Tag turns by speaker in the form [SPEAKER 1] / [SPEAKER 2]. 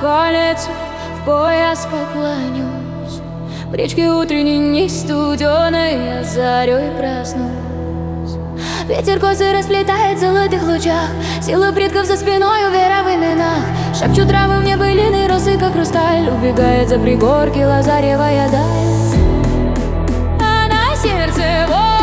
[SPEAKER 1] колется, в пояс поклонюсь. В речке утренней не студеной я зарей проснусь. Ветер косы расплетает в золотых лучах, сила предков за спиной, вера в именах. Шепчут травы мне былины, росы как хрусталь. Убегает за пригорки лазаревая даль, а на сердце